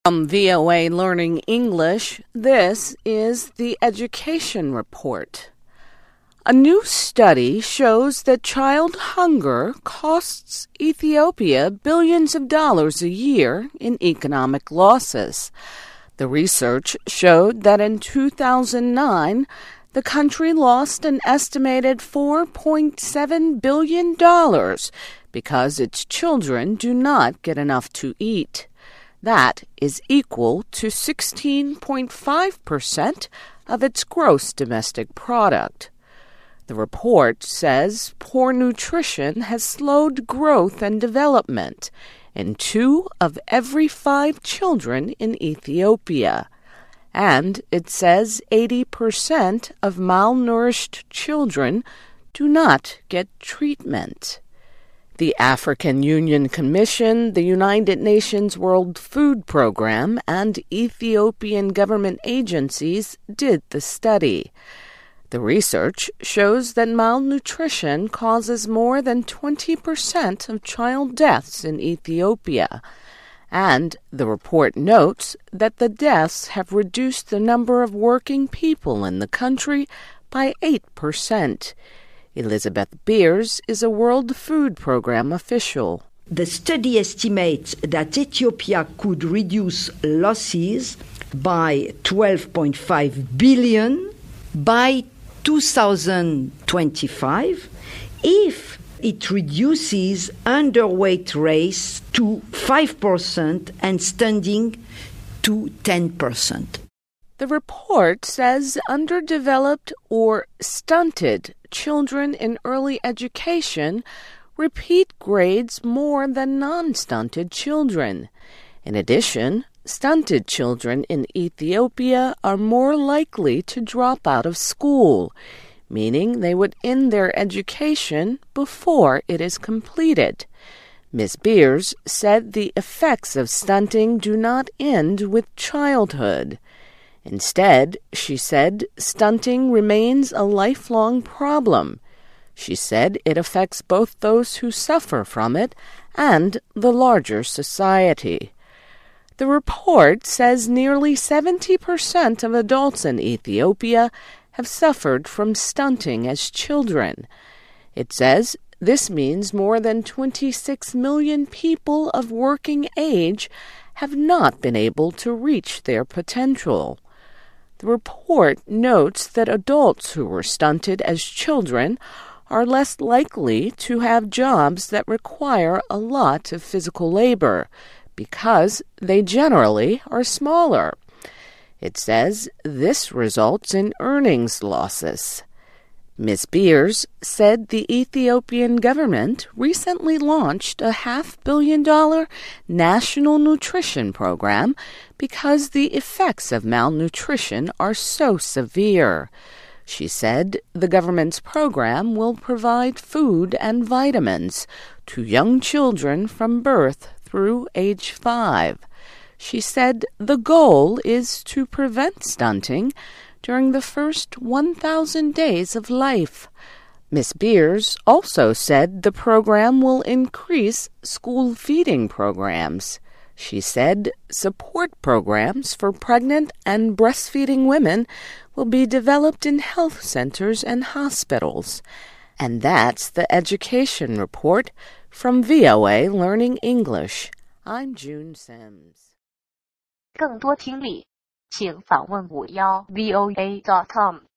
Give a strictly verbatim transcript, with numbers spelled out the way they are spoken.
From V O A Learning English, this is the Education Report. A new study shows that child hunger costs Ethiopia billions of dollars a year in economic losses. The research showed that in two thousand nine, the country lost an estimated four point seven billion dollars because its children do not get enough to eat. That is equal to sixteen point five percent of its gross domestic product. The report says poor nutrition has slowed growth and development in two of every five children in Ethiopia. And it says eighty percent of malnourished children do not get treatment. The African Union Commission, the United Nations World Food Program, and Ethiopian government agencies did the study. The research shows that malnutrition causes more than twenty percent of child deaths in Ethiopia. And the report notes that the deaths have reduced the number of working people in the country by eight percent. Elizabeth Beers is a World Food Program official. The study estimates that Ethiopia could reduce losses by twelve point five billion dollars by two thousand twenty-five if it reduces underweight rates to five percent and stunting to ten percent. The report says underdeveloped or stunted children in early education repeat grades more than non-stunted children. In addition, stunted children in Ethiopia are more likely to drop out of school, meaning they would end their education before it is completed. Miz Beers said the effects of stunting do not end with childhood. Instead, she said, stunting remains a lifelong problem. She said it affects both those who suffer from it and the larger society. The report says nearly seventy percent of adults in Ethiopia have suffered from stunting as children. It says this means more than twenty-six million people of working age have not been able to reach their potential. The report notes that adults who were stunted as children are less likely to have jobs that require a lot of physical labor because they generally are smaller. It says this results in earnings losses. Miz Beers said the Ethiopian government recently launched a half-billion-dollar national nutrition program because the effects of malnutrition are so severe. She said the government's program will provide food and vitamins to young children from birth through age five. She said the goal is to prevent stunting during the first one thousand days of life. Miz Beers also said the program will increase school feeding programs. She said support programs for pregnant and breastfeeding women will be developed in health centers and hospitals. And that's the Education Report from V O A Learning English. I'm June Sims. 更多听力请访问五幺 V O A dot com